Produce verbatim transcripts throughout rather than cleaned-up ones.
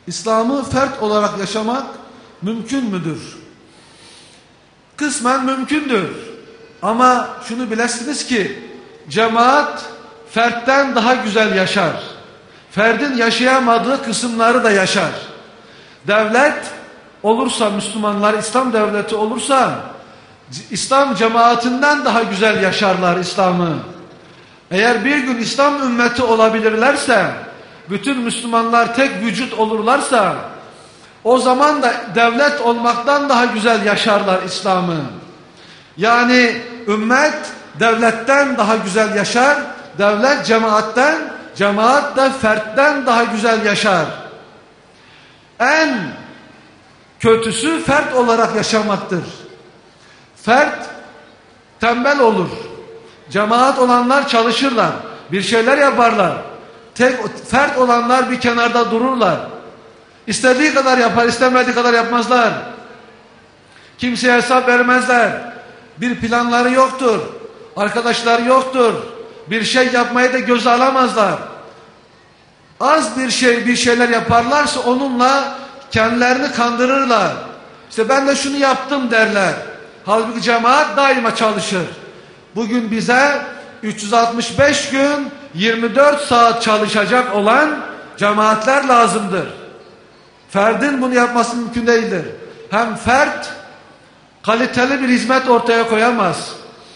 İslam'ı fert olarak yaşamak mümkün müdür? Kısmen mümkündür. Ama şunu bilesiniz ki cemaat fertten daha güzel yaşar. Ferdin yaşayamadığı kısımları da yaşar. Devlet olursa, Müslümanlar İslam devleti olursa İslam cemaatinden daha güzel yaşarlar İslam'ı. Eğer bir gün İslam ümmeti olabilirlerse, bütün Müslümanlar tek vücut olurlarsa, o zaman da devlet olmaktan daha güzel yaşarlar İslam'ı. Yani ümmet devletten daha güzel yaşar, devlet cemaatten, cemaat de fertten daha güzel yaşar. En kötüsü fert olarak yaşamaktır. Fert tembel olur. Cemaat olanlar çalışırlar, bir şeyler yaparlar. Tek fert olanlar bir kenarda dururlar. İstediği kadar yapar, istemediği kadar yapmazlar. Kimseye hesap vermezler. Bir planları yoktur. Arkadaşları yoktur. Bir şey yapmayı da göze alamazlar. Az bir şey, bir şeyler yaparlarsa onunla kendilerini kandırırlar. İşte ben de şunu yaptım derler. Halbuki cemaat daima çalışır. Bugün bize üç yüz altmış beş gün yirmi dört saat çalışacak olan cemaatler lazımdır. Ferdin bunu yapması mümkün değildir. Hem fert kaliteli bir hizmet ortaya koyamaz.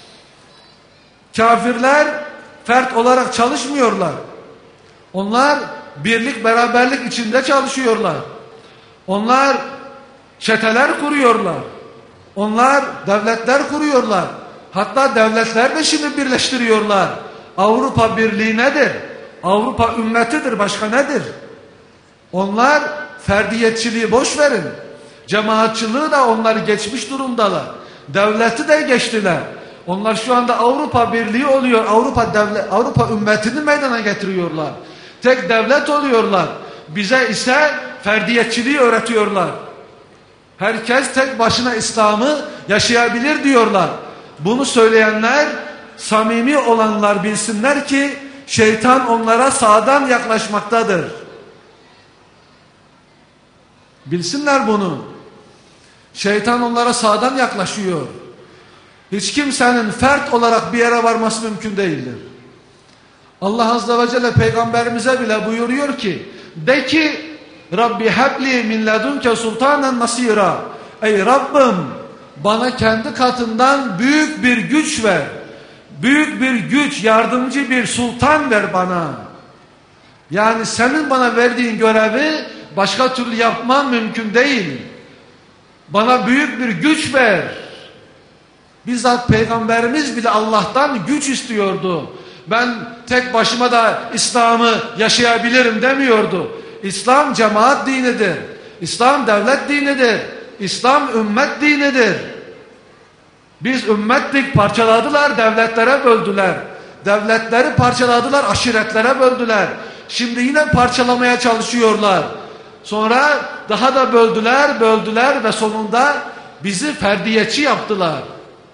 Kafirler fert olarak çalışmıyorlar. Onlar birlik beraberlik içinde çalışıyorlar. Onlar çeteler kuruyorlar. Onlar devletler kuruyorlar. Hatta devletler de şimdi birleştiriyorlar. Avrupa Birliği nedir? Avrupa ümmetidir, başka nedir? Onlar ferdiyetçiliği boş verin. Cemaatçılığı da onları geçmiş durumdalar. Devleti de geçtiler. Onlar şu anda Avrupa Birliği oluyor. Avrupa devlet, Avrupa ümmetini meydana getiriyorlar. Tek devlet oluyorlar. Bize ise ferdiyetçiliği öğretiyorlar. Herkes tek başına İslam'ı yaşayabilir diyorlar. Bunu söyleyenler, samimi olanlar bilsinler ki şeytan onlara sağdan yaklaşmaktadır. Bilsinler bunu. Şeytan onlara sağdan yaklaşıyor. Hiç kimsenin fert olarak bir yere varması mümkün değildir. Allah Azze ve Celle peygamberimize bile buyuruyor ki, de ki Rabbi habli min ledunke sultanen nasira. Ey Rabbim, bana kendi katından büyük bir güç ver. Büyük bir güç, yardımcı bir sultan ver bana. Yani senin bana verdiğin görevi başka türlü yapmam mümkün değil. Bana büyük bir güç ver. Bizzat peygamberimiz bile Allah'tan güç istiyordu. Ben tek başıma da İslam'ı yaşayabilirim demiyordu. İslam cemaat dinidir. İslam devlet dinidir. İslam ümmet dinidir. Biz ümmettik, parçaladılar, devletlere böldüler. Devletleri parçaladılar, aşiretlere böldüler. Şimdi yine parçalamaya çalışıyorlar. Sonra daha da böldüler, böldüler ve sonunda bizi ferdiyetçi yaptılar.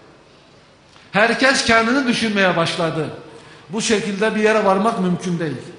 Herkes kendini düşünmeye başladı. Bu şekilde bir yere varmak mümkün değil.